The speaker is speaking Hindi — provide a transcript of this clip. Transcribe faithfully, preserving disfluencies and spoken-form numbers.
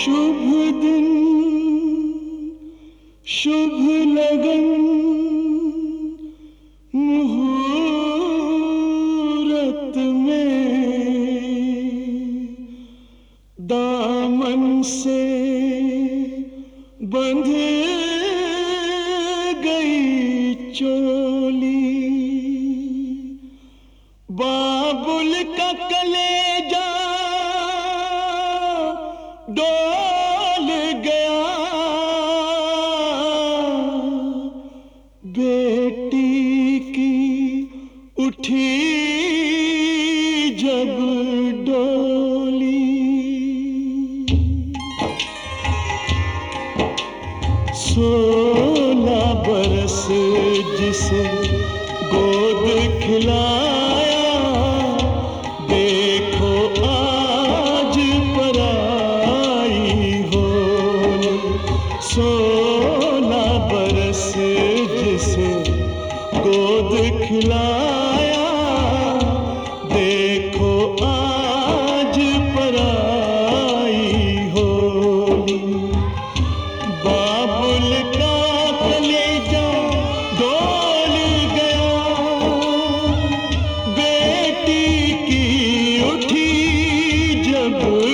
शुभ दिन शुभ लगन मुहूर्त में दामन से बंध गई चोली। बाबुल का कलेजा डोल गया, बेटी की उठी जब डोली। सोलह बरस जिसे गोद खिलाया, देखो आज पराई होली। सोलह बरस जिसे गोद खिलाया, देखो आज पराई होली। बाबुल का कलेजा डोल गया, बेटी की उठी जब